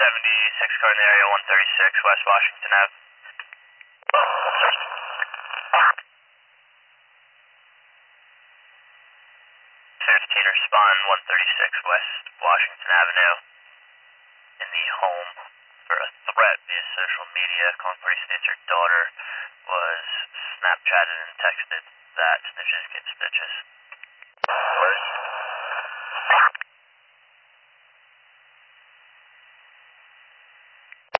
76 car in the area, 136 West Washington Ave. 15 respond, 136 West Washington Avenue. In the home for a threat via social media. Calling Party states her daughter was Snapchatted and texted that snitches get stitches.